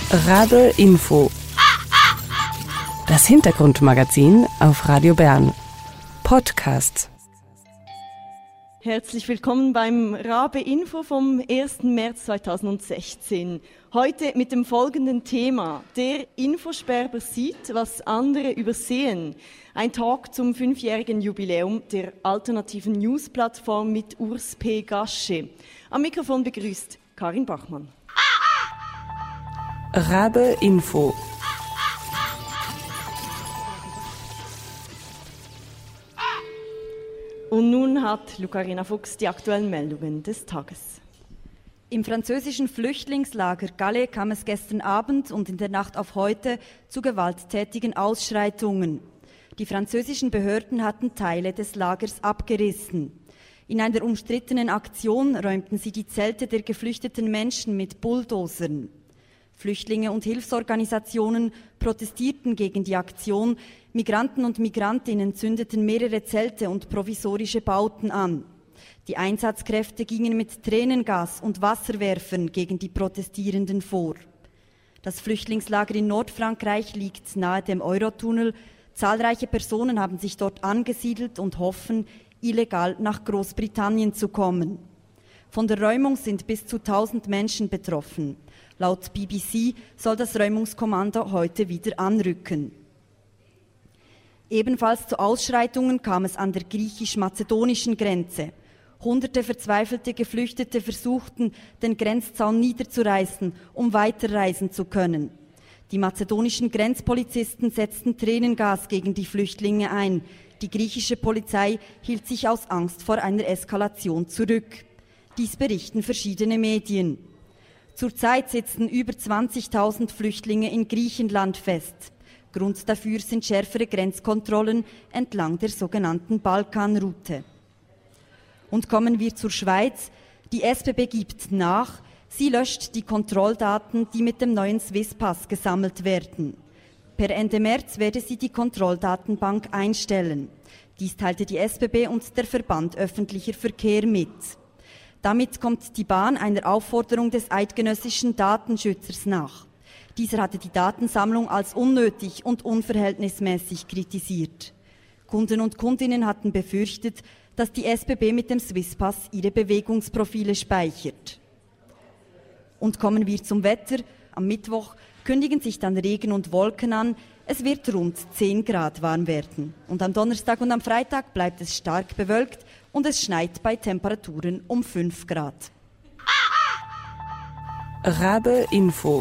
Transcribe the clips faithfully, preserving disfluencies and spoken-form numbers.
Rabe Info. Das Hintergrundmagazin auf Radio Bern. Podcast. Herzlich willkommen beim Rabe Info vom ersten März zweitausendsechzehn. Heute mit dem folgenden Thema: Der Infosperber sieht, was andere übersehen. Ein Talk zum fünfjährigen Jubiläum der alternativen News-Plattform mit Urs P. Gasche. Am Mikrofon begrüßt Karin Bachmann. Rabe Info. Und nun hat Lucarina Fuchs die aktuellen Meldungen des Tages. Im französischen Flüchtlingslager Calais kam es gestern Abend und in der Nacht auf heute zu gewalttätigen Ausschreitungen. Die französischen Behörden hatten Teile des Lagers abgerissen. In einer umstrittenen Aktion räumten sie die Zelte der geflüchteten Menschen mit Bulldozern. Flüchtlinge und Hilfsorganisationen protestierten gegen die Aktion. Migranten und Migrantinnen zündeten mehrere Zelte und provisorische Bauten an. Die Einsatzkräfte gingen mit Tränengas und Wasserwerfern gegen die Protestierenden vor. Das Flüchtlingslager in Nordfrankreich liegt nahe dem Eurotunnel. Zahlreiche Personen haben sich dort angesiedelt und hoffen, illegal nach Großbritannien zu kommen. Von der Räumung sind bis zu tausend Menschen betroffen. Laut B B C soll das Räumungskommando heute wieder anrücken. Ebenfalls zu Ausschreitungen kam es an der griechisch-mazedonischen Grenze. Hunderte verzweifelte Geflüchtete versuchten, den Grenzzaun niederzureißen, um weiterreisen zu können. Die mazedonischen Grenzpolizisten setzten Tränengas gegen die Flüchtlinge ein. Die griechische Polizei hielt sich aus Angst vor einer Eskalation zurück. Dies berichten verschiedene Medien. Zurzeit sitzen über zwanzigtausend Flüchtlinge in Griechenland fest. Grund dafür sind schärfere Grenzkontrollen entlang der sogenannten Balkanroute. Und kommen wir zur Schweiz. Die S B B gibt nach. Sie löscht die Kontrolldaten, die mit dem neuen Swisspass gesammelt werden. Per Ende März werde sie die Kontrolldatenbank einstellen. Dies teilte die S B B und der Verband Öffentlicher Verkehr mit. Damit kommt die Bahn einer Aufforderung des eidgenössischen Datenschützers nach. Dieser hatte die Datensammlung als unnötig und unverhältnismäßig kritisiert. Kunden und Kundinnen hatten befürchtet, dass die S B B mit dem Swisspass ihre Bewegungsprofile speichert. Und kommen wir zum Wetter. Am Mittwoch kündigen sich dann Regen und Wolken an. Es wird rund zehn Grad warm werden. Und am Donnerstag und am Freitag bleibt es stark bewölkt und es schneit bei Temperaturen um fünf Grad. Rabe Info.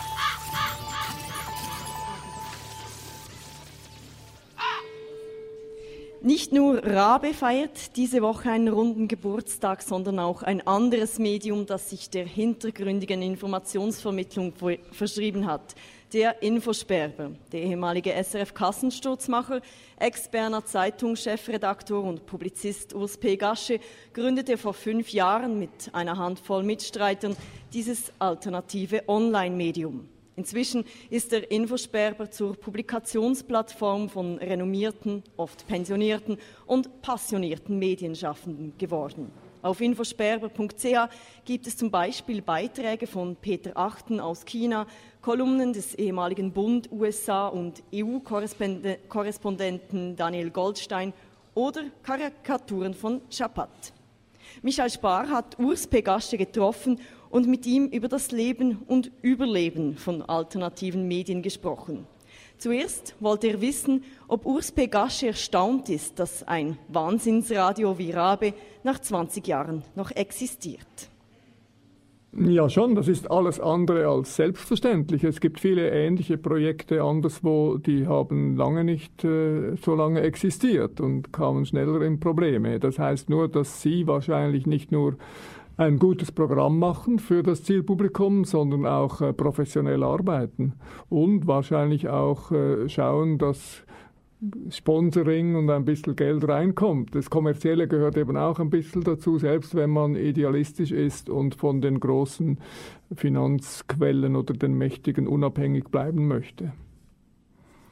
Nicht nur Rabe feiert diese Woche einen runden Geburtstag, sondern auch ein anderes Medium, das sich der hintergründigen Informationsvermittlung verschrieben hat. Der Infosperber, der ehemalige S R F-Kassensturzmacher, Ex-Berner Zeitung-Chefredaktor und Publizist Urs P. Gasche gründete vor fünf Jahren mit einer Handvoll Mitstreitern dieses alternative Online-Medium. Inzwischen ist der Infosperber zur Publikationsplattform von renommierten, oft pensionierten und passionierten Medienschaffenden geworden. Auf infosperber punkt c h gibt es zum Beispiel Beiträge von Peter Achten aus China, Kolumnen des ehemaligen Bund-, U S A- und E U-Korrespondenten Daniel Goldstein oder Karikaturen von Chapat. Michael Spar hat Urs P. Gasche getroffen und mit ihm über das Leben und Überleben von alternativen Medien gesprochen. Zuerst wollte er wissen, ob Urs P. Gasche erstaunt ist, dass ein Wahnsinnsradio wie Rabe nach zwanzig Jahren noch existiert. Ja schon, das ist alles andere als selbstverständlich. Es gibt viele ähnliche Projekte anderswo, die haben lange nicht äh, so lange existiert und kamen schneller in Probleme. Das heißt nur, dass Sie wahrscheinlich nicht nur ein gutes Programm machen für das Zielpublikum, sondern auch äh, professionell arbeiten und wahrscheinlich auch äh, schauen, dass Sponsoring und ein bisschen Geld reinkommt. Das Kommerzielle gehört eben auch ein bisschen dazu, selbst wenn man idealistisch ist und von den großen Finanzquellen oder den Mächtigen unabhängig bleiben möchte.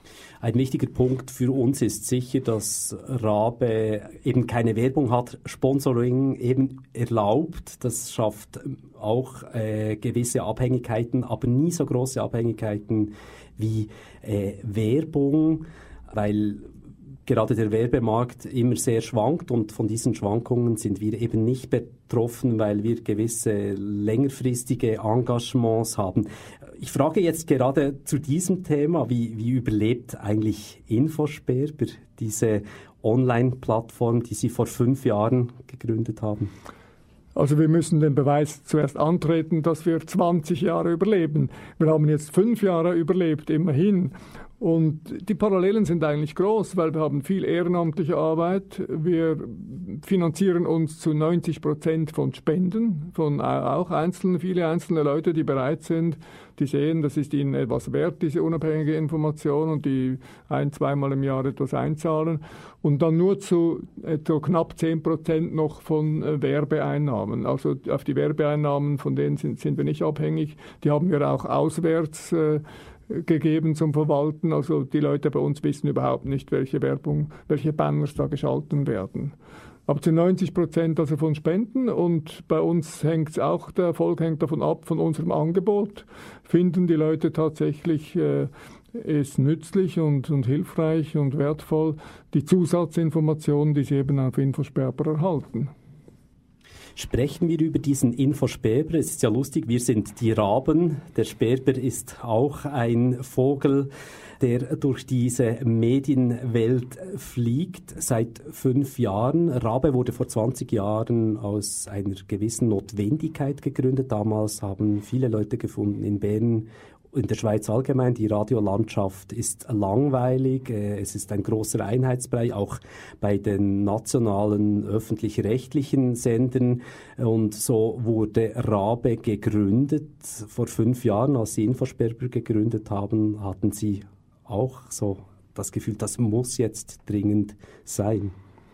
Ein wichtiger Punkt für uns ist sicher, dass Rabe eben keine Werbung hat, Sponsoring eben erlaubt. Das schafft auch äh, gewisse Abhängigkeiten, aber nie so große Abhängigkeiten wie äh, Werbung, weil gerade der Werbemarkt immer sehr schwankt und von diesen Schwankungen sind wir eben nicht betroffen, weil wir gewisse längerfristige Engagements haben. Ich frage jetzt gerade zu diesem Thema, wie, wie überlebt eigentlich Infosperber, diese Online-Plattform, die Sie vor fünf Jahren gegründet haben? Also wir müssen den Beweis zuerst antreten, dass wir zwanzig Jahre überleben. Wir haben jetzt fünf Jahre überlebt, immerhin. Und die Parallelen sind eigentlich groß, weil wir haben viel ehrenamtliche Arbeit. Wir finanzieren uns zu neunzig Prozent von Spenden, von auch einzelnen, viele einzelne Leute, die bereit sind, die sehen, das ist ihnen etwas wert, diese unabhängige Information, und die ein-, zweimal im Jahr etwas einzahlen. Und dann nur zu etwa knapp zehn Prozent noch von äh, Werbeeinnahmen. Also auf die Werbeeinnahmen, von denen sind, sind wir nicht abhängig. Die haben wir auch auswärts äh, gegeben zum Verwalten. Also die Leute bei uns wissen überhaupt nicht, welche Werbung, welche Banners da geschalten werden. Aber zu neunzig Prozent also von Spenden, und bei uns hängt es auch, der Erfolg hängt davon ab, von unserem Angebot. Finden die Leute tatsächlich äh, es nützlich und, und hilfreich und wertvoll, die Zusatzinformationen, die sie eben auf Infosperber erhalten. Sprechen wir über diesen Infosperber. Es ist ja lustig, wir sind die Raben. Der Sperber ist auch ein Vogel, der durch diese Medienwelt fliegt seit fünf Jahren. Rabe wurde vor zwanzig Jahren aus einer gewissen Notwendigkeit gegründet. Damals haben viele Leute gefunden in Bern, in der Schweiz allgemein, die Radiolandschaft ist langweilig, es ist ein großer Einheitsbrei, auch bei den nationalen öffentlich-rechtlichen Sendern. Und so wurde Rabe gegründet. Vor fünf Jahren, als Sie Infosperber gegründet haben, hatten Sie auch so das Gefühl, das muss jetzt dringend sein.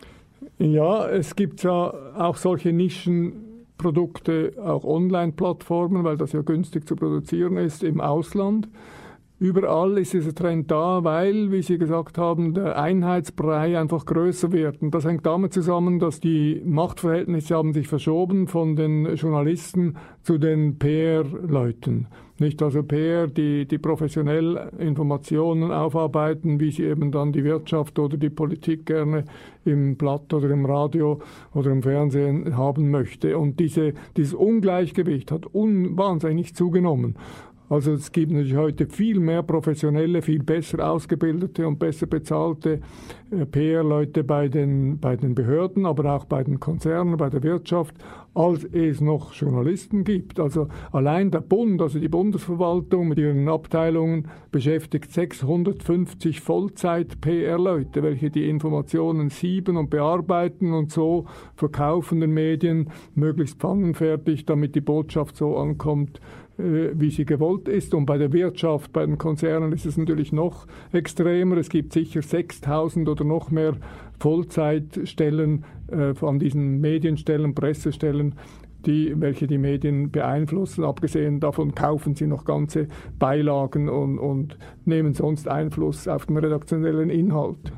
Ja, es gibt ja auch solche Nischen, Produkte, auch Online-Plattformen, weil das ja günstig zu produzieren ist im Ausland. Überall ist dieser Trend da, weil, wie Sie gesagt haben, der Einheitsbrei einfach größer wird. Und das hängt damit zusammen, dass die Machtverhältnisse haben sich verschoben von den Journalisten zu den P R-Leuten. Nicht also P R, die, die professionell Informationen aufarbeiten, wie sie eben dann die Wirtschaft oder die Politik gerne im Blatt oder im Radio oder im Fernsehen haben möchte. Und diese, dieses Ungleichgewicht hat un, wahnsinnig zugenommen. Also es gibt natürlich heute viel mehr professionelle, viel besser ausgebildete und besser bezahlte äh, P R-Leute bei den, bei den Behörden, aber auch bei den Konzernen, bei der Wirtschaft, als es noch Journalisten gibt. Also allein der Bund, also die Bundesverwaltung mit ihren Abteilungen, beschäftigt sechshundertfünfzig Vollzeit-P R-Leute, welche die Informationen sieben und bearbeiten und so verkaufen den Medien möglichst pfannenfertig, damit die Botschaft so ankommt, wie sie gewollt ist. Und bei der Wirtschaft, bei den Konzernen ist es natürlich noch extremer. Es gibt sicher sechstausend oder noch mehr Vollzeitstellen äh, von diesen Medienstellen, Pressestellen, die, welche die Medien beeinflussen. Abgesehen davon kaufen sie noch ganze Beilagen und, und nehmen sonst Einfluss auf den redaktionellen Inhalt.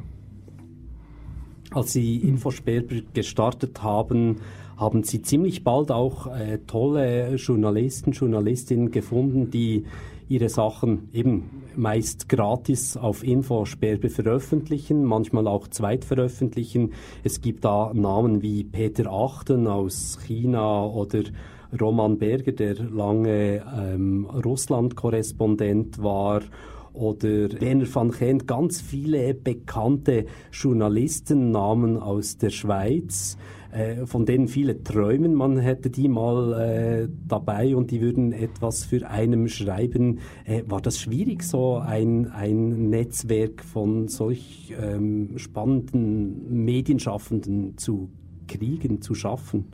Als Sie Infosperber gestartet haben, haben Sie ziemlich bald auch äh, tolle Journalisten, Journalistinnen gefunden, die ihre Sachen eben meist gratis auf Infosperber veröffentlichen, manchmal auch zweitveröffentlichen. Es gibt da Namen wie Peter Achten aus China oder Roman Berger, der lange ähm, Russland-Korrespondent war, oder Werner van Gent, ganz viele bekannte Journalistennamen aus der Schweiz, äh, von denen viele träumen, man hätte die mal äh, dabei und die würden etwas für einen schreiben. Äh, war das schwierig, so ein, ein Netzwerk von solch ähm, spannenden Medienschaffenden zu kriegen, zu schaffen?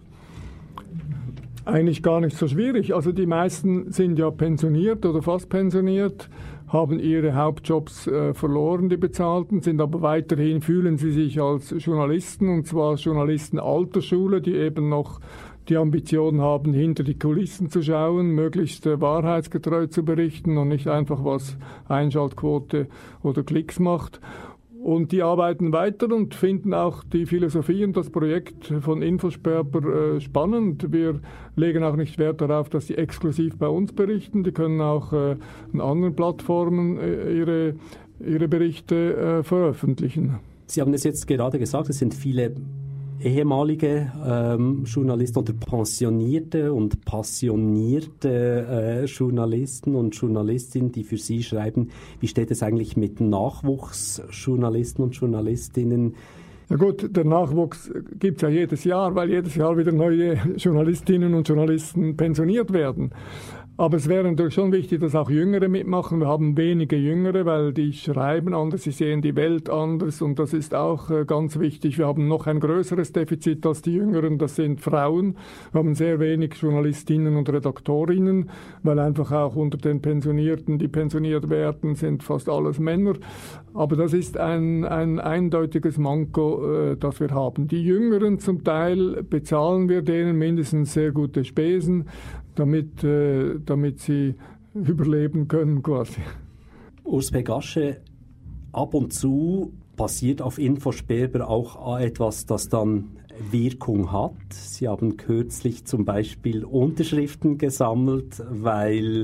Eigentlich gar nicht so schwierig. Also die meisten sind ja pensioniert oder fast pensioniert, haben ihre Hauptjobs äh, verloren, die bezahlten, sind aber weiterhin, fühlen sie sich als Journalisten, und zwar als Journalisten alter Schule, die eben noch die Ambition haben, hinter die Kulissen zu schauen, möglichst äh, wahrheitsgetreu zu berichten und nicht einfach was Einschaltquote oder Klicks macht. Und die arbeiten weiter und finden auch die Philosophie und das Projekt von Infosperber äh, spannend. Wir legen auch nicht Wert darauf, dass sie exklusiv bei uns berichten. Die können auch äh, in anderen Plattformen äh, ihre, ihre Berichte äh, veröffentlichen. Sie haben es jetzt gerade gesagt, es sind viele ehemalige ähm, Journalisten oder pensionierte und passionierte äh, Journalisten und Journalistinnen, die für Sie schreiben. Wie steht es eigentlich mit Nachwuchsjournalisten und Journalistinnen? Ja gut, der Nachwuchs gibt es ja jedes Jahr, weil jedes Jahr wieder neue Journalistinnen und Journalisten pensioniert werden. Aber es wäre natürlich schon wichtig, dass auch Jüngere mitmachen. Wir haben wenige Jüngere, weil die schreiben anders, sie sehen die Welt anders und das ist auch äh, ganz wichtig. Wir haben noch ein größeres Defizit als die Jüngeren, das sind Frauen. Wir haben sehr wenig Journalistinnen und Redaktorinnen, weil einfach auch unter den Pensionierten, die pensioniert werden, sind fast alles Männer. Aber das ist ein, ein eindeutiges Manko, äh, das wir haben. Die Jüngeren zum Teil bezahlen wir denen mindestens sehr gute Spesen, damit, äh, damit sie überleben können quasi. Urs P. Gasche, ab und zu passiert auf Infosperber auch etwas, das dann Wirkung hat. Sie haben kürzlich zum Beispiel Unterschriften gesammelt, weil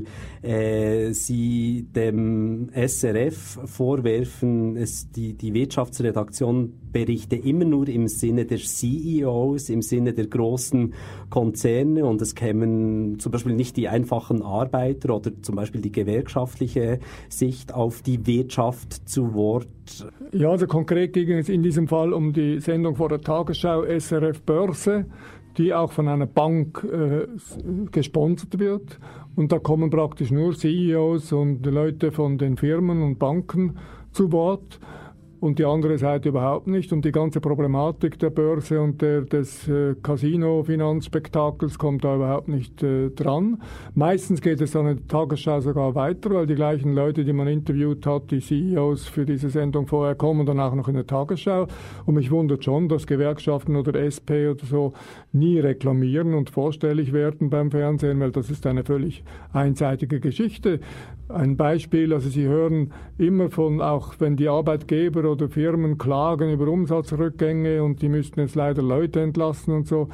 äh, Sie dem S R F vorwerfen, es, die, die Wirtschaftsredaktion berichte immer nur im Sinne der C E Os, im Sinne der großen Konzerne und es kämen zum Beispiel nicht die einfachen Arbeiter oder zum Beispiel die gewerkschaftliche Sicht auf die Wirtschaft zu Wort. Ja, also konkret ging es in diesem Fall um die Sendung vor der Tagesschau S R F Börse, die auch von einer Bank äh, gesponsert wird. Und da kommen praktisch nur C E Os und Leute von den Firmen und Banken zu Wort und die andere Seite überhaupt nicht. Und die ganze Problematik der Börse und der, des äh, Casino-Finanzspektakels kommt da überhaupt nicht äh, dran. Meistens geht es dann in der Tagesschau sogar weiter, weil die gleichen Leute, die man interviewt hat, die C E Os für diese Sendung vorher, kommen dann auch noch in der Tagesschau. Und mich wundert schon, dass Gewerkschaften oder S P oder so nie reklamieren und vorstellig werden beim Fernsehen, weil das ist eine völlig einseitige Geschichte. Ein Beispiel, also Sie hören immer von, auch wenn die Arbeitgeber oder Firmen klagen über Umsatzrückgänge und die müssten jetzt leider Leute entlassen und so.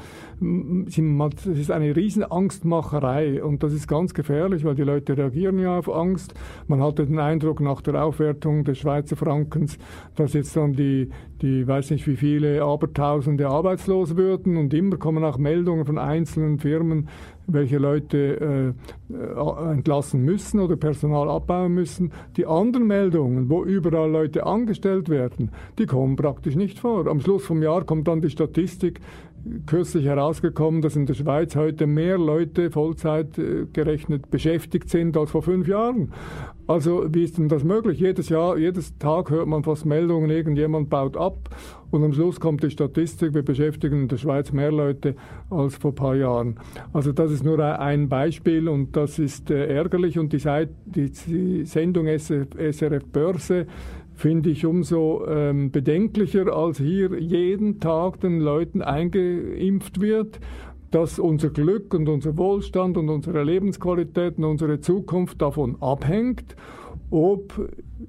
Das ist eine riesen Angstmacherei und das ist ganz gefährlich, weil die Leute reagieren ja auf Angst. Man hatte den Eindruck nach der Aufwertung des Schweizer Frankens, dass jetzt dann die, die weiß nicht wie viele Abertausende arbeitslos würden und immer kommen auch Meldungen von einzelnen Firmen, welche Leute äh, entlassen müssen oder Personal abbauen müssen. Die anderen Meldungen, wo überall Leute angestellt werden, die kommen praktisch nicht vor. Am Schluss vom Jahr kommt dann die Statistik, kürzlich herausgekommen, dass in der Schweiz heute mehr Leute Vollzeit äh, gerechnet beschäftigt sind als vor fünf Jahren. Also wie ist denn das möglich? Jedes Jahr, jedes Tag hört man fast Meldungen, irgendjemand baut ab und am Schluss kommt die Statistik, wir beschäftigen in der Schweiz mehr Leute als vor ein paar Jahren. Also das ist nur ein Beispiel und das ist äh, ärgerlich und die, Seite, die, die Sendung S R F Börse finde ich umso ähm, bedenklicher, als hier jeden Tag den Leuten eingeimpft wird, dass unser Glück und unser Wohlstand und unsere Lebensqualität und unsere Zukunft davon abhängt, ob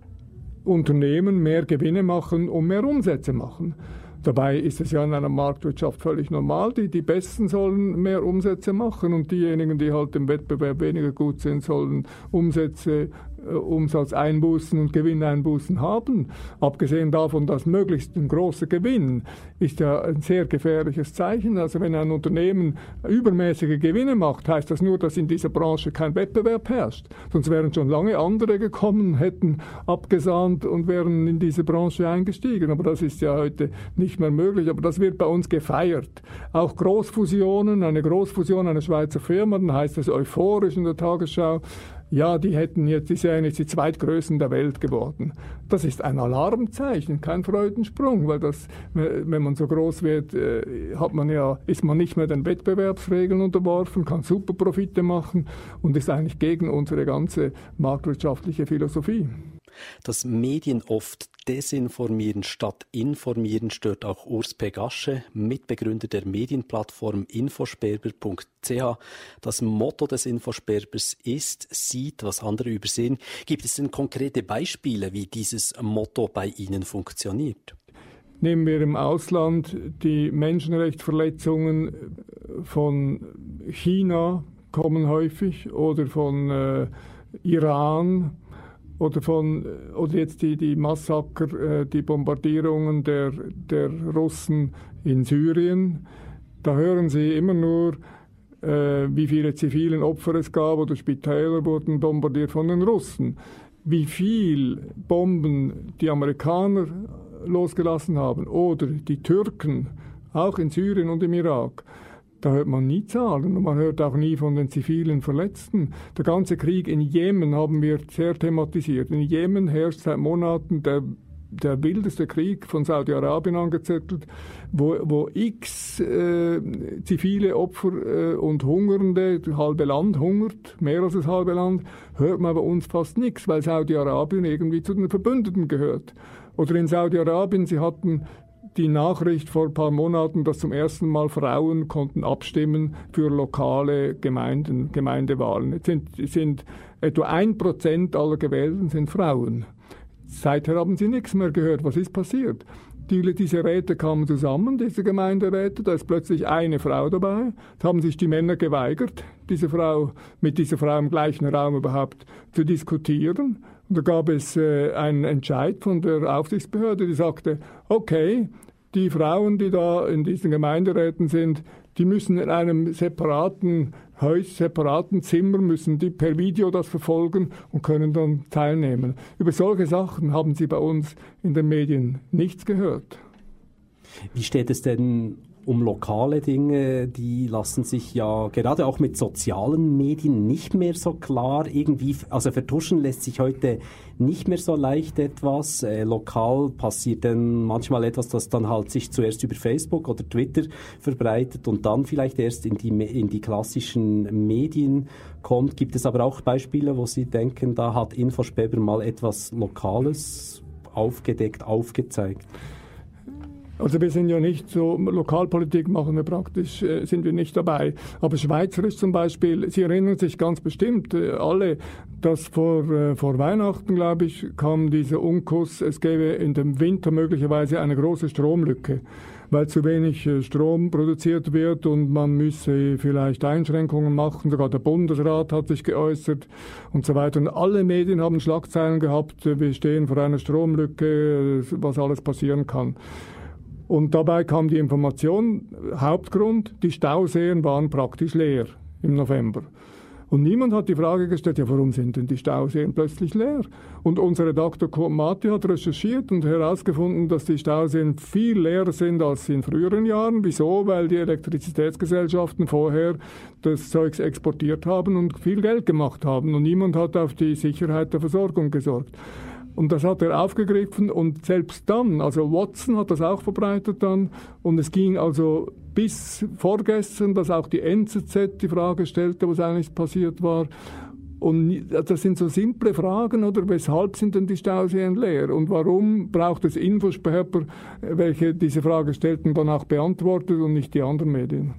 Unternehmen mehr Gewinne machen und mehr Umsätze machen. Dabei ist es ja in einer Marktwirtschaft völlig normal. Die, die Besten sollen mehr Umsätze machen und diejenigen, die halt im Wettbewerb weniger gut sind, sollen Umsätze, äh, Umsatzeinbußen und Gewinneinbußen haben. Abgesehen davon, dass möglichst ein großer Gewinn ist ja ein sehr gefährliches Zeichen. Also wenn ein Unternehmen übermäßige Gewinne macht, heißt das nur, dass in dieser Branche kein Wettbewerb herrscht. Sonst wären schon lange andere gekommen, hätten abgesahnt und wären in diese Branche eingestiegen. Aber das ist ja heute nicht mehr möglich, aber das wird bei uns gefeiert. Auch Großfusionen, eine Großfusion einer Schweizer Firma, dann heißt es euphorisch in der Tagesschau, ja, die hätten jetzt, die seien jetzt die zweitgrößten der Welt geworden. Das ist ein Alarmzeichen, kein Freudensprung, weil das, wenn man so groß wird, hat man ja, ist man nicht mehr den Wettbewerbsregeln unterworfen, kann super Profite machen und ist eigentlich gegen unsere ganze marktwirtschaftliche Philosophie. Dass Medien oft Desinformieren statt Informieren stört auch Urs Pegasche, Mitbegründer der Medienplattform infosperber punkt c h. Das Motto des Infosperbers ist, sieht, was andere übersehen. Gibt es denn konkrete Beispiele, wie dieses Motto bei Ihnen funktioniert? Nehmen wir im Ausland die Menschenrechtsverletzungen von China kommen häufig oder von äh, Iran oder von oder jetzt die, die Massaker, äh, die Bombardierungen der, der Russen in Syrien. Da hören Sie immer nur, äh, wie viele zivilen Opfer es gab oder Spitäler wurden bombardiert von den Russen. Wie viel Bomben die Amerikaner losgelassen haben oder die Türken, auch in Syrien und im Irak, da hört man nie Zahlen und man hört auch nie von den zivilen Verletzten. Der ganze Krieg in Jemen haben wir sehr thematisiert. In Jemen herrscht seit Monaten der, der wildeste Krieg von Saudi-Arabien angezettelt, wo, wo x äh, zivile Opfer äh, und Hungernde, das halbe Land hungert, mehr als das halbe Land, hört man bei uns fast nichts, weil Saudi-Arabien irgendwie zu den Verbündeten gehört. Oder in Saudi-Arabien, sie hatten die Nachricht vor ein paar Monaten, dass zum ersten Mal Frauen konnten abstimmen für lokale Gemeinden, Gemeindewahlen. Jetzt sind, sind etwa ein Prozent aller Gewählten sind Frauen. Seither haben sie nichts mehr gehört. Was ist passiert? Die, diese Räte kamen zusammen, diese Gemeinderäte, da ist plötzlich eine Frau dabei. Da haben sich die Männer geweigert, diese Frau, mit dieser Frau im gleichen Raum überhaupt zu diskutieren. Und da gab es äh, einen Entscheid von der Aufsichtsbehörde, die sagte, okay, die Frauen, die da in diesen Gemeinderäten sind, die müssen in einem separaten Haus, separaten Zimmer, müssen die per Video das verfolgen und können dann teilnehmen. Über solche Sachen haben Sie bei uns in den Medien nichts gehört. Wie steht es denn um lokale Dinge? Die lassen sich ja gerade auch mit sozialen Medien nicht mehr so klar irgendwie, also vertuschen lässt sich heute nicht mehr so leicht etwas. Äh, lokal passiert dann manchmal etwas, das dann halt sich zuerst über Facebook oder Twitter verbreitet und dann vielleicht erst in die, in die klassischen Medien kommt. Gibt es aber auch Beispiele, wo Sie denken, da hat Infosperber mal etwas Lokales aufgedeckt, aufgezeigt? Also wir sind ja nicht so, Lokalpolitik machen wir praktisch, äh, sind wir nicht dabei. Aber schweizerisch zum Beispiel, Sie erinnern sich ganz bestimmt äh, alle, dass vor, äh, vor Weihnachten, glaube ich, kam dieser Unkuss, es gäbe in dem Winter möglicherweise eine große Stromlücke, weil zu wenig äh, Strom produziert wird und man müsse vielleicht Einschränkungen machen. Sogar der Bundesrat hat sich geäußert und so weiter. Und alle Medien haben Schlagzeilen gehabt, äh, wir stehen vor einer Stromlücke, äh, was alles passieren kann. Und dabei kam die Information, Hauptgrund, die Stauseen waren praktisch leer im November. Und niemand hat die Frage gestellt, ja, warum sind denn die Stauseen plötzlich leer? Und unser Redakteur Kurt Mati hat recherchiert und herausgefunden, dass die Stauseen viel leerer sind als in früheren Jahren. Wieso? Weil die Elektrizitätsgesellschaften vorher das Zeugs exportiert haben und viel Geld gemacht haben. Und niemand hat auf die Sicherheit der Versorgung gesorgt. Und das hat er aufgegriffen und selbst dann, also Watson hat das auch verbreitet dann und es ging also bis vorgestern, dass auch die N Z Z die Frage stellte, was eigentlich passiert war. Und das sind so simple Fragen, oder weshalb sind denn die Stauseen leer und warum braucht es Infosperber, welche diese Frage stellten, dann auch beantwortet und nicht die anderen Medien?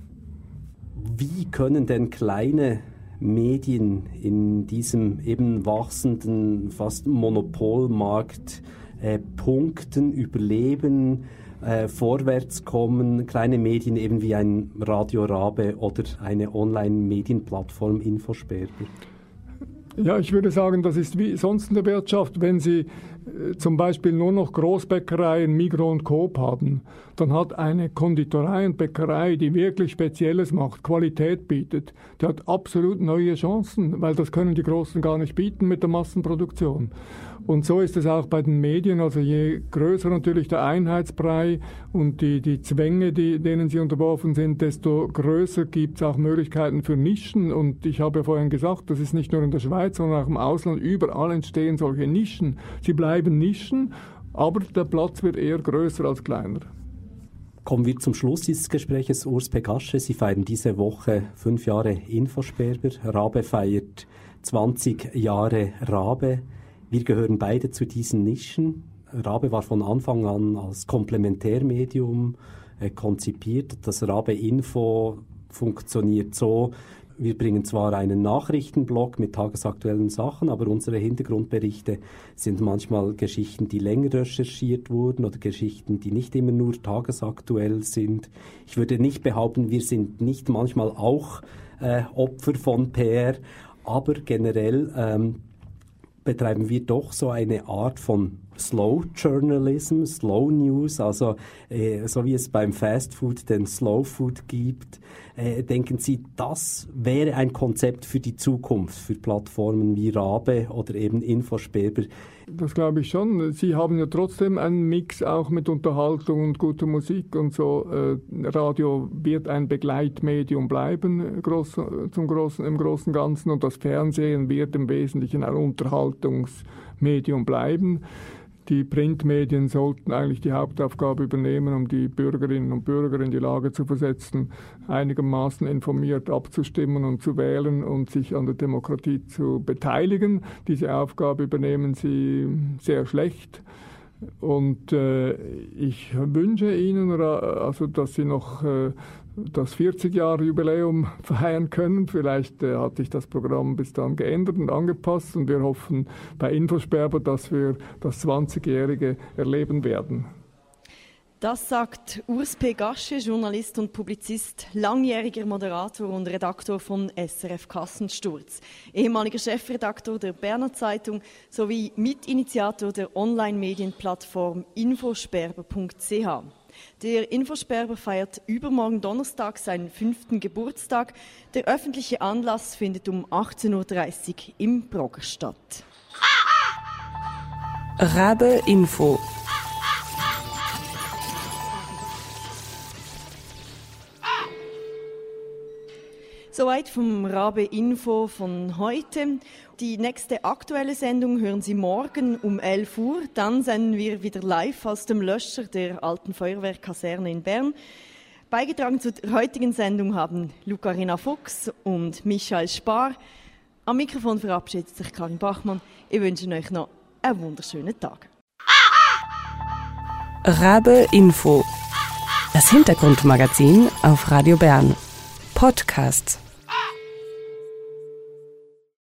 Wie können denn kleine Medien in diesem eben wachsenden, fast Monopolmarkt äh, punkten, überleben, äh, vorwärts kommen, kleine Medien eben wie ein Radio Rabe oder eine Online-Medienplattform Infosperber? Ja, ich würde sagen, das ist wie sonst in der Wirtschaft. Wenn Sie äh, zum Beispiel nur noch Großbäckereien, Migros und Coop haben, dann hat eine Konditorei und Bäckerei, die wirklich Spezielles macht, Qualität bietet, die hat absolut neue Chancen, weil das können die Großen gar nicht bieten mit der Massenproduktion. Und so ist es auch bei den Medien, also je größer natürlich der Einheitsbrei und die, die Zwänge, die, denen sie unterworfen sind, desto größer gibt es auch Möglichkeiten für Nischen. Und ich habe ja vorhin gesagt, das ist nicht nur in der Schweiz, sondern auch im Ausland, überall entstehen solche Nischen. Sie bleiben Nischen, aber der Platz wird eher größer als kleiner. Kommen wir zum Schluss dieses Gespräches. Urs Pegasche, Sie feiern diese Woche fünf Jahre Infosperber. Rabe feiert zwanzig Jahre Rabe. Wir gehören beide zu diesen Nischen. Rabe war von Anfang an als Komplementärmedium äh, konzipiert. Das Rabe Info funktioniert so: Wir bringen zwar einen Nachrichtenblog mit tagesaktuellen Sachen, aber unsere Hintergrundberichte sind manchmal Geschichten, die länger recherchiert wurden oder Geschichten, die nicht immer nur tagesaktuell sind. Ich würde nicht behaupten, wir sind nicht manchmal auch äh, Opfer von P R, aber generell ähm, betreiben wir doch so eine Art von Slow Journalism, Slow News, also äh, so wie es beim Fast Food den Slow Food gibt. Äh, denken Sie, das wäre ein Konzept für die Zukunft, für Plattformen wie Rabe oder eben Infosperber? Das glaube ich schon. Sie haben ja trotzdem einen Mix auch mit Unterhaltung und guter Musik und so. Äh, Radio wird ein Begleitmedium bleiben, groß, zum großen, im Großen und Ganzen, und das Fernsehen wird im Wesentlichen ein Unterhaltungsmedium bleiben. Die Printmedien sollten eigentlich die Hauptaufgabe übernehmen, um die Bürgerinnen und Bürger in die Lage zu versetzen, einigermaßen informiert abzustimmen und zu wählen und sich an der Demokratie zu beteiligen. Diese Aufgabe übernehmen sie sehr schlecht. Und äh, ich wünsche Ihnen, also, dass Sie noch äh, das vierzig-Jahre-Jubiläum feiern können. Vielleicht äh, hat sich das Programm bis dann geändert und angepasst, und wir hoffen bei Infosperber, dass wir das zwanzigjährige erleben werden. Das sagt Urs P. Gasche, Journalist und Publizist, langjähriger Moderator und Redaktor von S R F Kassensturz, ehemaliger Chefredaktor der Berner Zeitung sowie Mitinitiator der Online-Medienplattform infosperber punkt c h. Der Infosperber feiert übermorgen Donnerstag seinen fünften Geburtstag. Der öffentliche Anlass findet um achtzehn Uhr dreißig im Brogger statt. Rabe Info. Soweit vom Rabe Info von heute. Die nächste aktuelle Sendung hören Sie morgen um elf Uhr. Dann senden wir wieder live aus dem Löscher der alten Feuerwehrkaserne in Bern. Beigetragen zur heutigen Sendung haben Lucarina Fuchs und Michael Spar. Am Mikrofon verabschiedet sich Karin Bachmann. Ich wünsche euch noch einen wunderschönen Tag. Rabe Info. Das Hintergrundmagazin auf Radio Bern. Podcast.